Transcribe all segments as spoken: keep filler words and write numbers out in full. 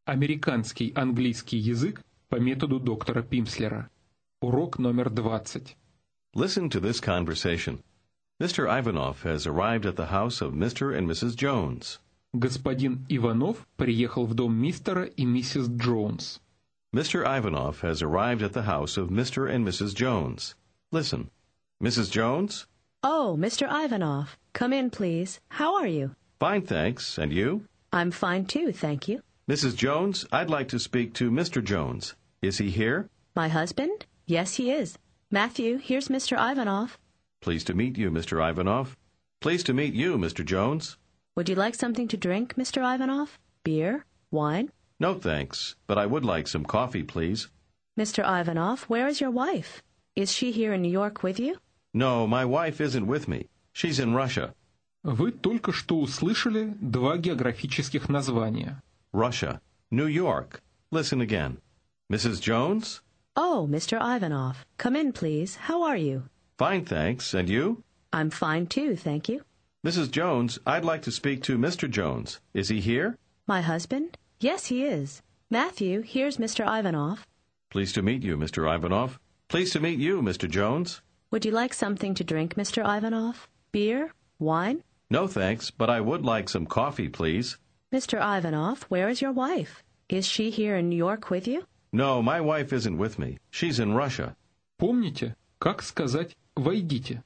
Американский английский язык по методу доктора Пимслера. Урок номер двадцать. Listen to this conversation. Mister Ivanov has arrived at the house of Mister and Missus Jones. Господин Иванов приехал в дом мистера и миссис Джонс. Mister Ivanov has arrived at the house of Mister and Missus Jones. Listen. Missus Jones? Oh, Mister Ivanov. Come in, please. How are you? Fine, thanks. And you? I'm fine, too, thank you. Missus Jones, I'd like to speak to Mister Jones. Is he here? My husband? Yes, he is. Matthew, here's Mister Ivanov. Pleased to meet you, Mister Ivanov. Pleased to meet you, Mister Jones. Would you like something to drink, Mister Ivanov? Beer? Wine? No, thanks, but I would like some coffee, please. Mister Ivanov, where is your wife? Is she here in New York with you? No, my wife isn't with me. She's in Russia. Вы только что услышали два географических названия. Russia. New York. Listen again. Missus Jones? Oh, Mister Ivanov. Come in, please. How are you? Fine, thanks. And you? I'm fine, too, thank you. Missus Jones, I'd like to speak to Mister Jones. Is he here? My husband? Yes, he is. Matthew, here's Mister Ivanov. Pleased to meet you, Mister Ivanov. Pleased to meet you, Mister Jones. Would you like something to drink, Mister Ivanov? Beer? Wine? No, thanks, but I would like some coffee, please. Mister Ivanov, where is your wife? Is she here in New York with you? No, my wife isn't with me. She's in Russia. Помните, как сказать «войдите»?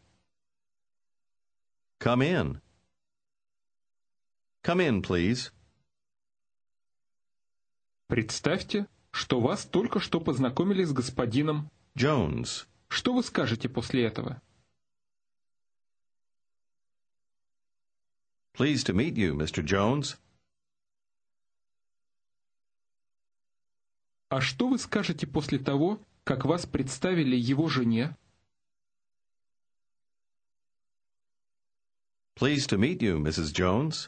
Come in. Come in, please. Представьте, что вас только что познакомили с господином Jones. Что вы скажете после этого? Pleased to meet you, Mister Jones. А что вы скажете после того, как вас представили его жене? Pleased to meet you, Missus Jones.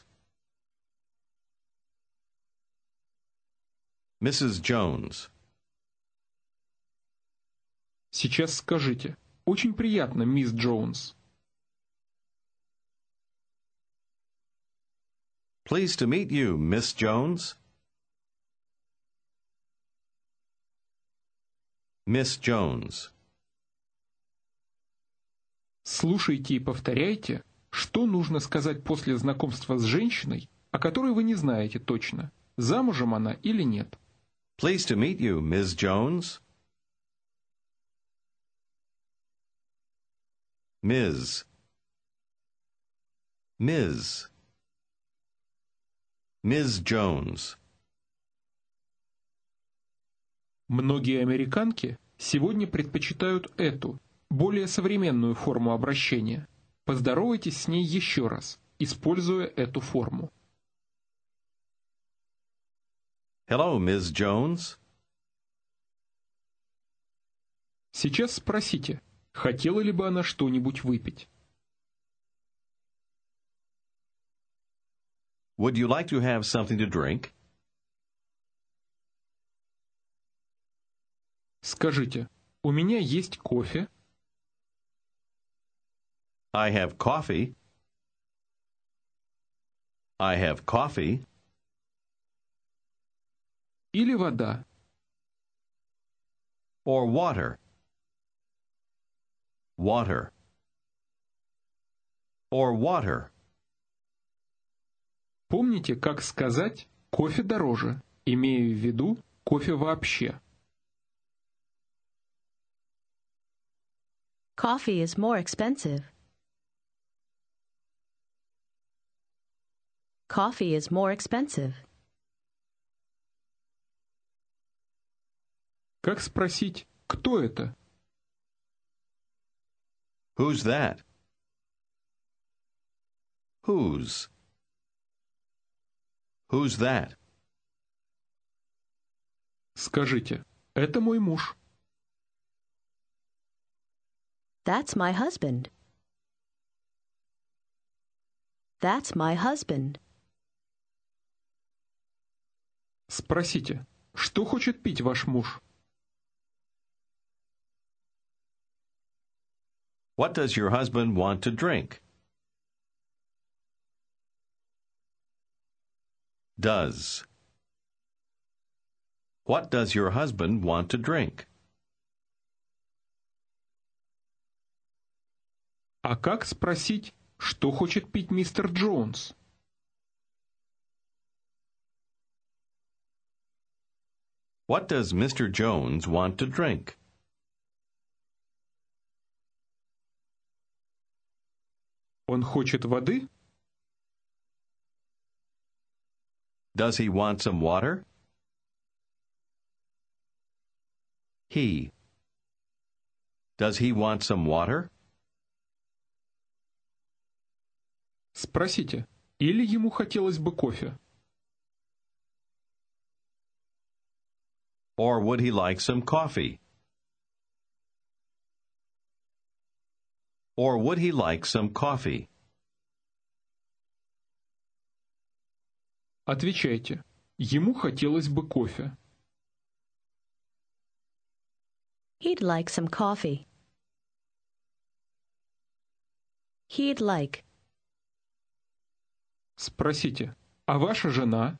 Missus Jones. Сейчас скажите. Очень приятно, мисс Джонс. Pleased to meet you, Miss Jones. Miss Jones. Слушайте и повторяйте, что нужно сказать после знакомства с женщиной, о которой вы не знаете точно, замужем она или нет. Pleased to meet you, Miss Jones. Miz Miz Miss Jones. Многие американки сегодня предпочитают эту, более современную форму обращения. Поздоровайтесь с ней еще раз, используя эту форму. Hello, Miss Jones. Сейчас спросите, хотела ли бы она что-нибудь выпить? Would you like to have something to drink? Скажите, у меня есть кофе. I have coffee. I have coffee. Или вода. Or water. Water. Or water. Помните, как сказать «кофе дороже», имея в виду кофе вообще. Coffee is more expensive. Coffee is more expensive. Как спросить «кто это»? Who's that? Whose? Who's that? Скажите «это мой муж». That's my husband. That's my husband. Спросите «что хочет пить ваш муж»? What does your husband want to drink? Does. What does your husband want to drink? А как спросить, что хочет пить мистер Джонс? What does Mister Jones want to drink? Он хочет воды? Does he want some water? He. Does he want some water? Спросите, или ему хотелось бы кофе? Or would he like some coffee? Or would he like some coffee? Отвечайте, ему хотелось бы кофе. He'd like some coffee. He'd like. Спросите, а ваша жена?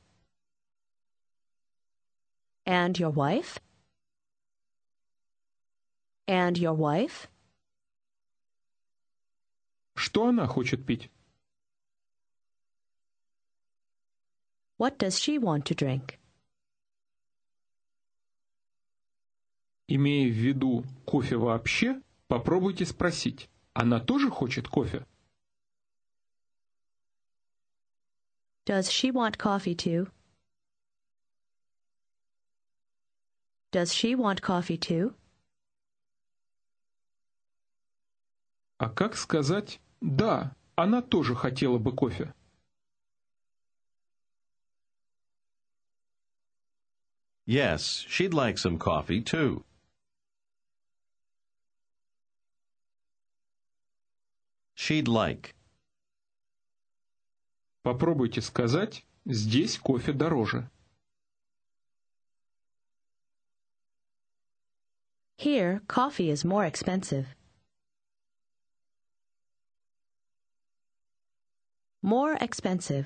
And your wife? And your wife? Что она хочет пить? What does she want to drink? Имея в виду кофе вообще, попробуйте спросить, она тоже хочет кофе? Does she want coffee too? Does she want coffee too? А как сказать «да, она тоже хотела бы кофе»? Yes, she'd like some coffee too. She'd like. Попробуйте сказать «здесь кофе дороже». Here, coffee is more expensive. More expensive.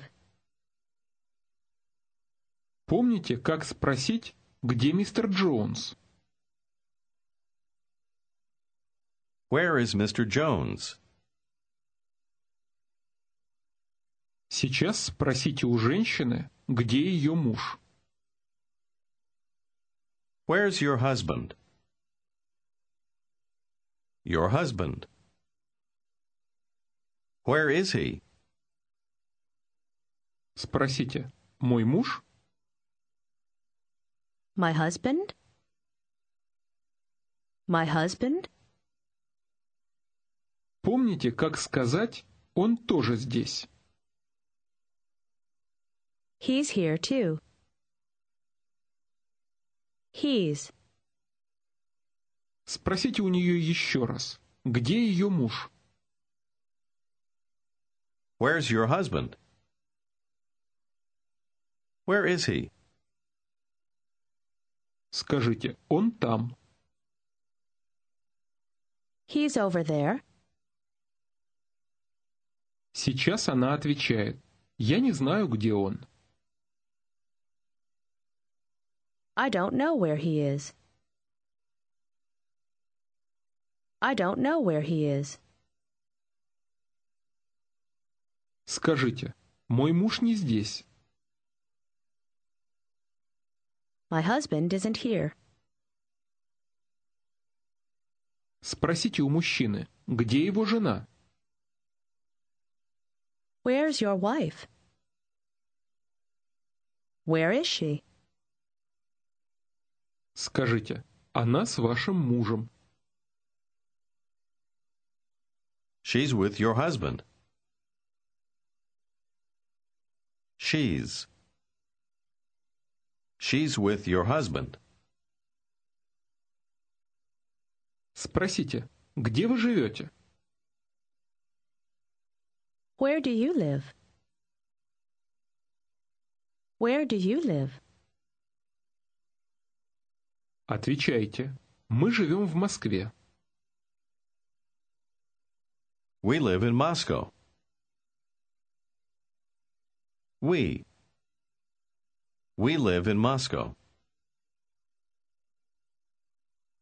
Помните, как спросить, где мистер Джонс? Where is Mister Jones? Сейчас спросите у женщины, где ее муж. Where's your husband? Your husband. Where is he? Спросите, мой муж? My husband? My husband? Помните, как сказать «он тоже здесь»? He's here too. He's. Спросите у нее еще раз, где ее муж? Where's your husband? Where is he? Скажите, он там. He's over there. Сейчас она отвечает, я не знаю, где он. I don't know where he is. I don't know where he is. Скажите, мой муж не здесь. My husband isn't here. Спросите у мужчины, где его жена? Where's your wife? Where is she? Скажите, она с вашим мужем. She's with your husband. She's. She's with your husband. Спросите, где вы живете? Where do you live? Where do you live? Отвечайте, мы живем в Москве. We live in Moscow. We. We live in Moscow.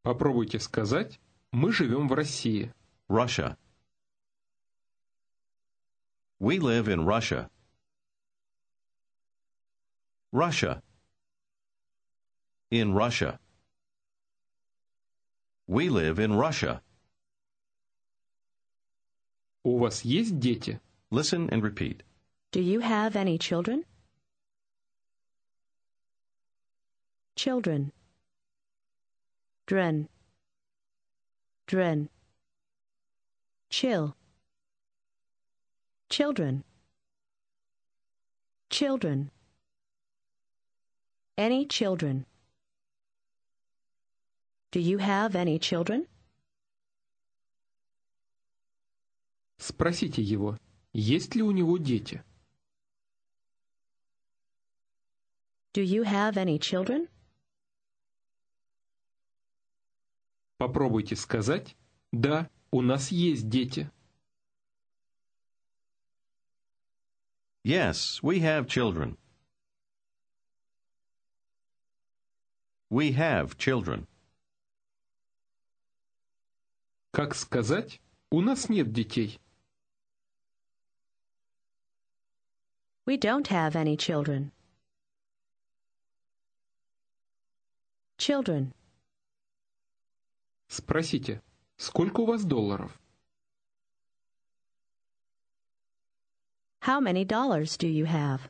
Попробуйте сказать «Мы живем в России». Russia. We live in Russia. Russia. In Russia. We live in Russia. У вас есть дети? Listen and repeat. Do you have any children? Children. Dren. Dren. Chill. Children. Children. Any children? Do you have any children? Спросите его, есть ли у него дети. Do you have any children? Попробуйте сказать «Да, у нас есть дети». Yes, we have children. We have children. Как сказать «У нас нет детей»? We don't have any children. Children. Спросите, сколько у вас долларов? How many dollars do you have?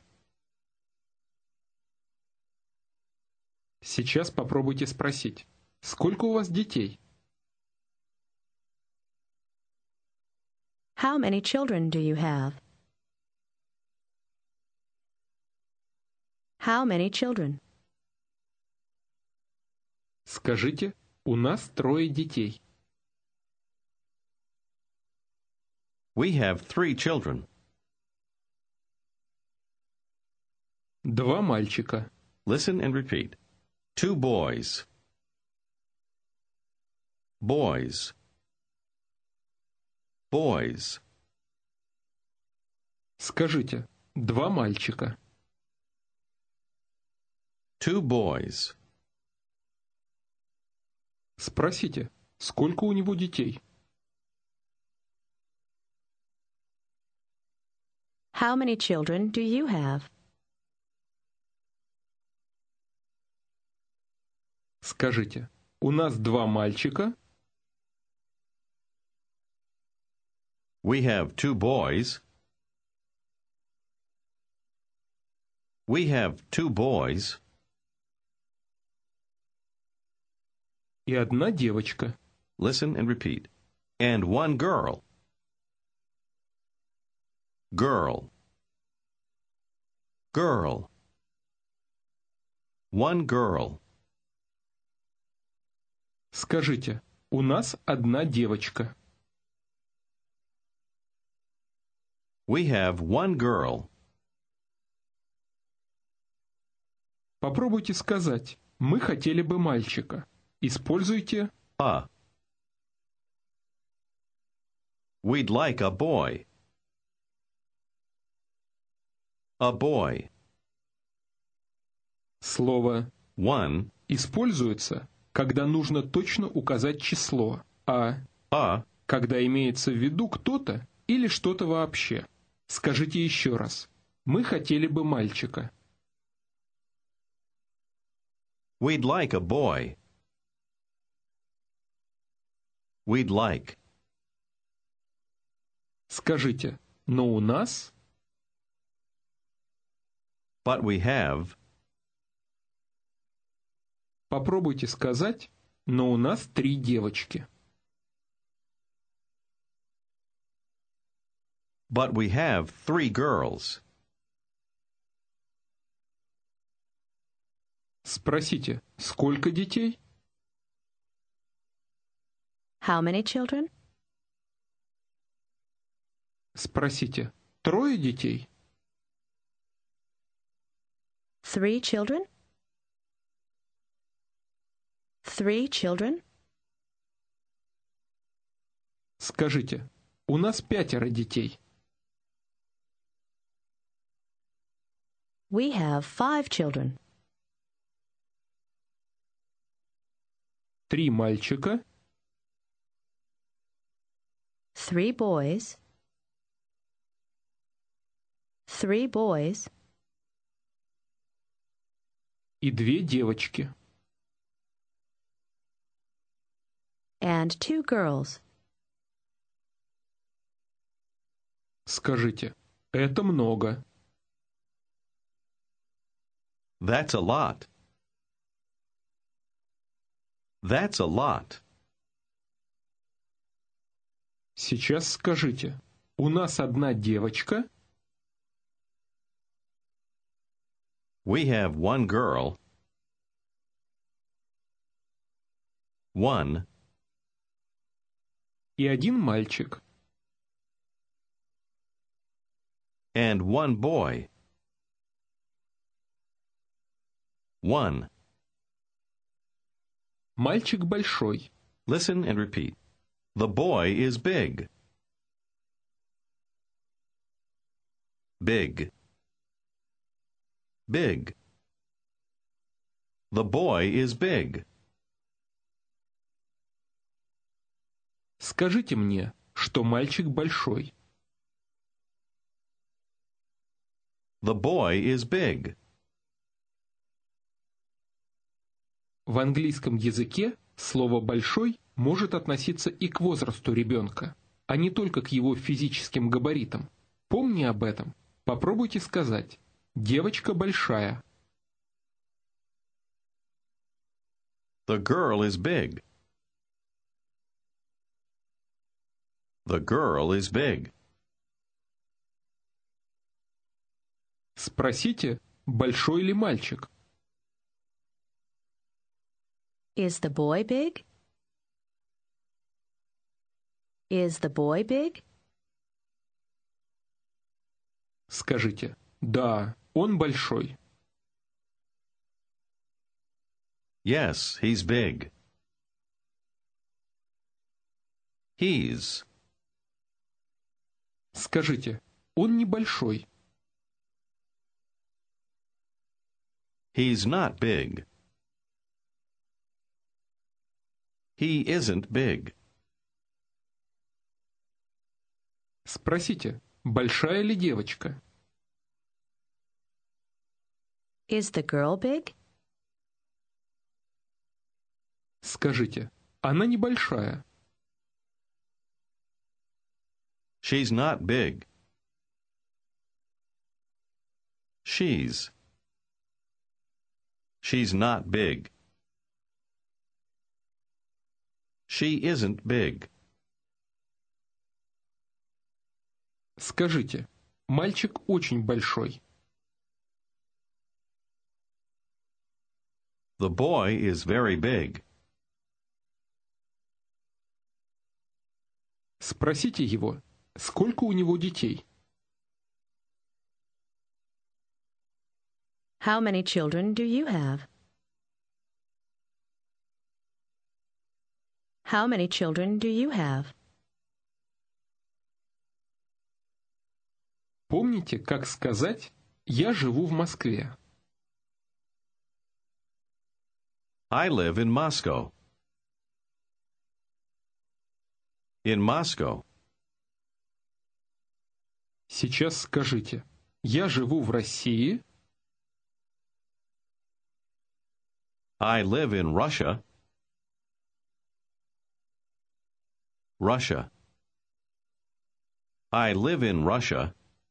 Сейчас попробуйте спросить, сколько у вас детей? How many children do you have? How many children? Скажите, у нас трое детей. We have three children. Два мальчика. Listen and repeat. Two boys. Boys. Boys. Скажите, два мальчика. Two boys. Спросите, сколько у него детей? How many children do you have? Скажите, у нас два мальчика. We have two boys. We have two boys. И одна девочка. Listen and repeat. And one girl. Girl. Girl. One girl. Скажите, у нас одна девочка. We have one girl. Попробуйте сказать, мы хотели бы мальчика. Используйте A. We'd like a boy. A boy. слово One. используется, когда нужно точно указать число, а A. когда имеется в виду кто-то или что-то вообще. Скажите еще раз. Мы хотели бы мальчика. We'd like a boy. We'd like. Скажите, но у нас... But we have. Попробуйте сказать, но у нас три девочки. But we have three girls. Спросите, сколько детей? How many children? Спросите, трое детей? Three children? Three children? Скажите, у нас пятеро детей. We have five children. Три мальчика. Three boys. Three boys. И две девочки. And two girls. Скажите, это много. That's a lot. That's a lot. Сейчас скажите, у нас одна девочка. We have one girl. One. И один мальчик. And one boy. One. Мальчик большой. Listen and repeat. The boy is big. Big. Big. The boy is big. Скажите мне, что мальчик большой. The boy is big. В английском языке слово «большой» может относиться и к возрасту ребенка, а не только к его физическим габаритам. Помни об этом. Попробуйте сказать «девочка большая». The girl is big. The girl is big. Спросите, большой ли мальчик. Is the boy big? Is the boy big? Скажите, да, он большой. Yes, he's big. He's. Скажите, он небольшой. He's not big. He isn't big. Спросите, большая ли девочка. Is the girl big? Скажите, она небольшая. She's not big. She's. She's not big. She isn't big. Скажите, мальчик очень большой. The boy is very big. Спросите его, сколько у него детей. How many children do you have? How many children do you have? Помните, как сказать «я живу в Москве»? I live in Moscow. In Moscow. Сейчас скажите «я живу в России». I live in Russia. Russia. I live in Russia.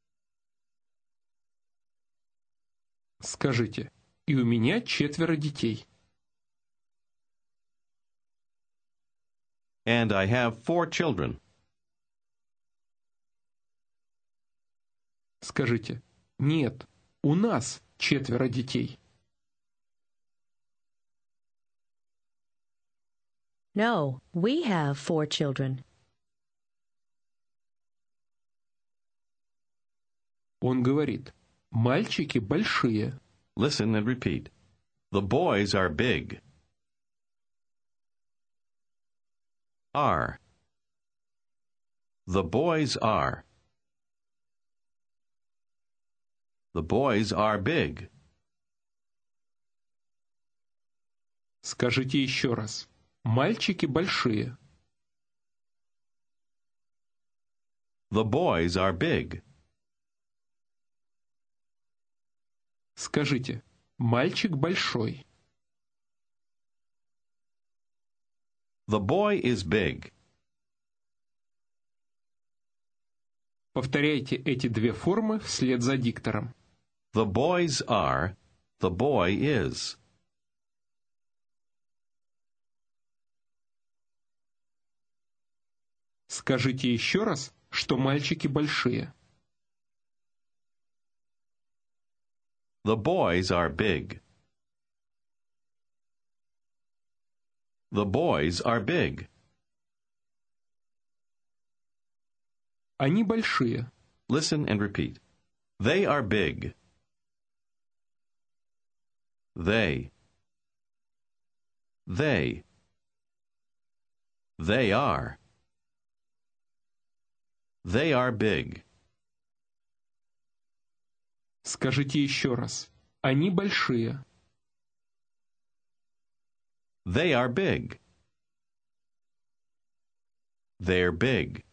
Скажите, и у меня четверо детей. And I have four children. Скажите, нет, у нас четверо детей. No, we have four children. Он говорит, мальчики большие. Listen and repeat. The boys are big. Are. The boys are. The boys are big. Скажите еще раз. Мальчики большие. The boys are big. Скажите, мальчик большой. The boy is big. Повторяйте эти две формы вслед за диктором. The boys are. The boy is. Скажите еще раз, что мальчики большие. The boys are big. The boys are big. Они большие. Listen and repeat. They are big. They. They. They are. They are big. Скажите еще раз. Они большие. They are big. They're big.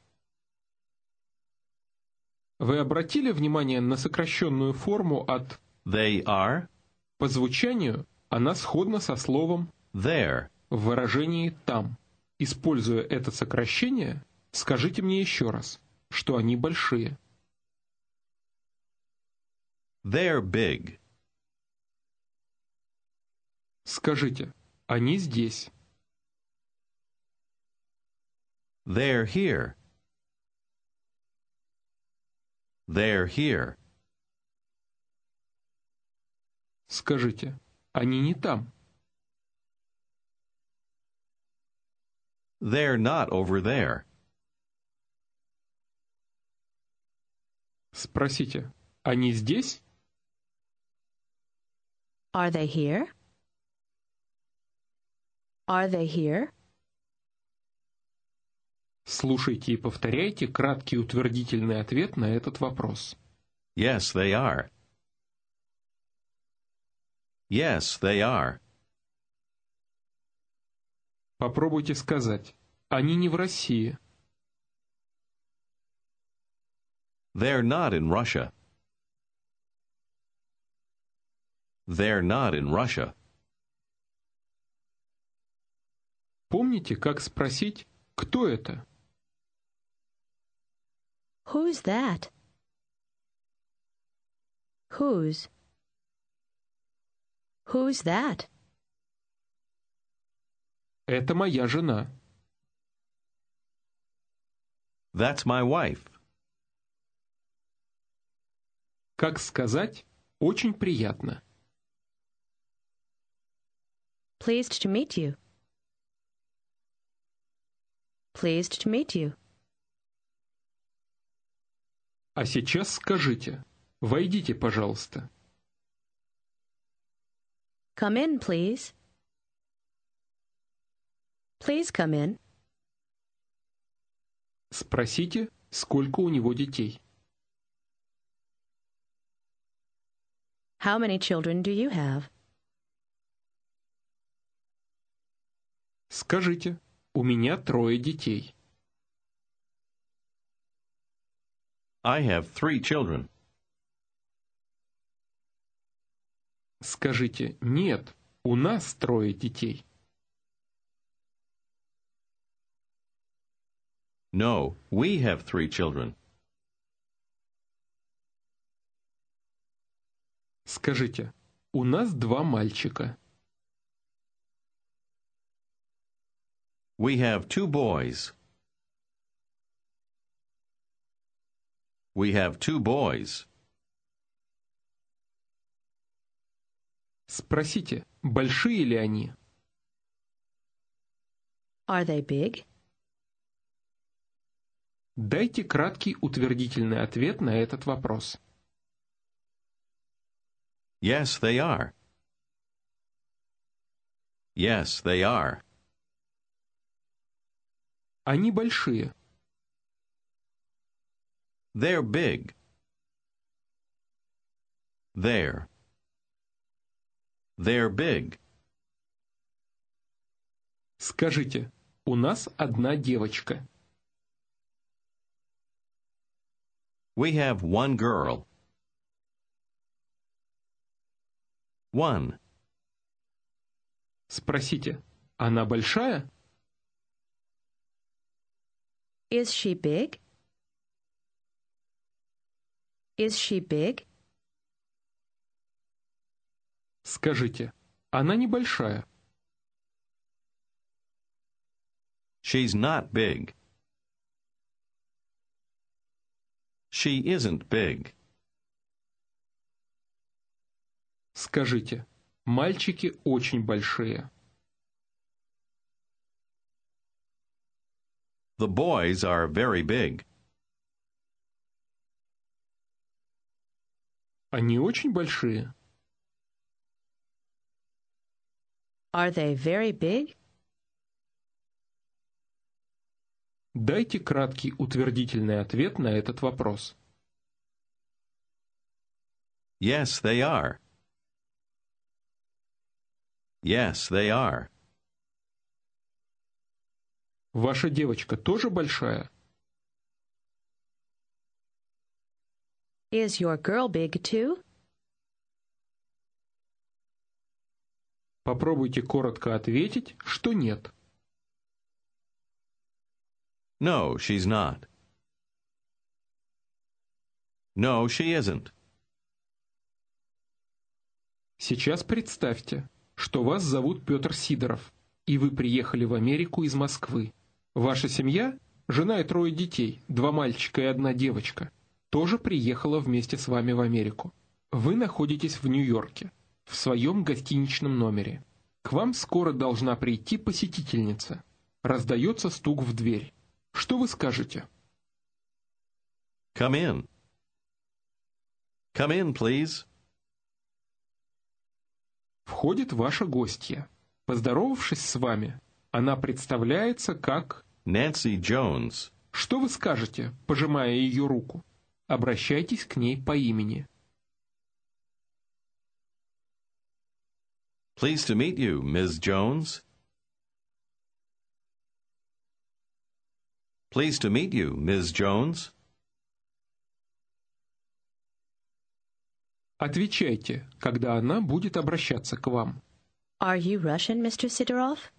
Вы обратили внимание на сокращенную форму от They are. по звучанию она сходна со словом There. в выражении «там». Используя это сокращение, скажите мне еще раз, что они большие. They're big. Скажите, они здесь. They're here. They're here. Скажите, они не там. They're not over there. Спросите, они здесь? Are they here? Are they here? Слушайте и повторяйте краткий утвердительный ответ на этот вопрос. Yes, they are. Yes, they are. Попробуйте сказать, они не в России. They're not in Russia. They're not in Russia. Помните, как спросить, кто это? Who's that? Whose? Who's that? Это моя жена. That's my wife. Как сказать, очень приятно. Pleased to meet you. Pleased to meet you. А сейчас скажите, войдите, пожалуйста. Come in, please. Please come in. Спросите, сколько у него детей. How many children do you have? Скажите, у меня трое детей. I have three children. Скажите, нет, у нас трое детей. No, we have three children. Скажите, у нас два мальчика. We have two boys. We have two boys. Спросите, большие ли они? Are they big? Дайте краткий утвердительный ответ на этот вопрос. Yes, they are. Yes, they are. Они большие. They're big. They're. They're big. Скажите, у нас одна девочка. We have one girl. One. Спросите, она большая? Is she big? Is she big? Скажите, она небольшая. She's not big. She isn't big. Скажите, мальчики очень большие. The boys are very big. Они очень большие. Are they very big? Дайте краткий утвердительный ответ на этот вопрос. Yes, they are. Yes, they are. Ваша девочка тоже большая? Is your girl big too? Попробуйте коротко ответить, что нет. No, she's not. No, she isn't. Сейчас представьте, что вас зовут Петр Сидоров, и вы приехали в Америку из Москвы. Ваша семья, жена и трое детей, два мальчика и одна девочка, тоже приехала вместе с вами в Америку. Вы находитесь в Нью-Йорке, в своем гостиничном номере. К вам скоро должна прийти посетительница. Раздается стук в дверь. Что вы скажете? Come in. Come in, please. Входит ваша гостья. Поздоровавшись с вами, она представляется как... Nancy Jones. Что вы скажете, пожимая ее руку? Обращайтесь к ней по имени. Pleased to meet you, Miz Jones. Pleased to meet you, Miz Jones. Отвечайте, когда она будет обращаться к вам. Are you Russian, Mister Sidorov?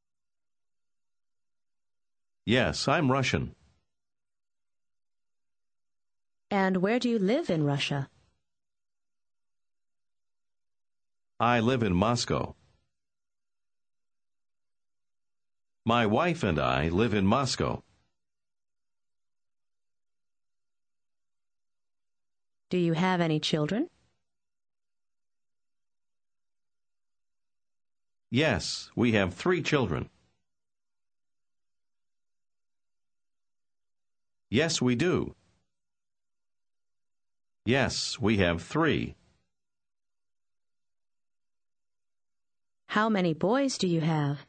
Yes, I'm Russian. And where do you live in Russia? I live in Moscow. My wife and I live in Moscow. Do you have any children? Yes, we have three children. Yes, we do. Yes, we have three. How many boys do you have?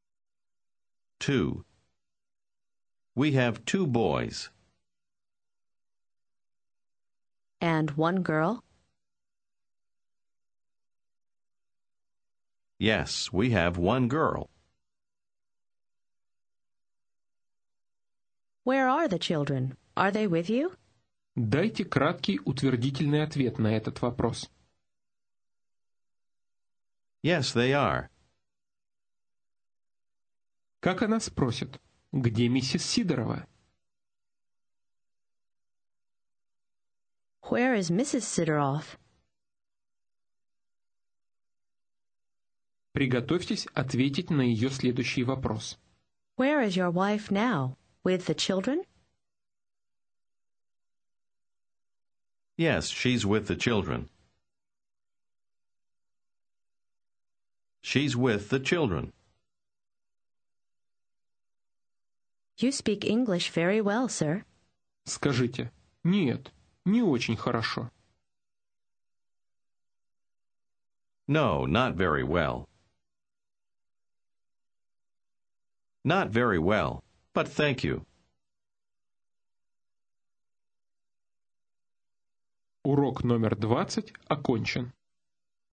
Two. We have two boys. And one girl? Yes, we have one girl. Where are the children? Are they with you? Дайте краткий утвердительный ответ на этот вопрос. Yes, they are. Как она спросит, где миссис Сидорова? Where is Missus Sidorov? Приготовьтесь ответить на ее следующий вопрос. Where is your wife now? With the children? Yes, she's with the children. She's with the children. You speak English very well, sir. Скажите, нет, не очень хорошо. No, not very well. Not very well, but thank you. Урок номер двадцать окончен.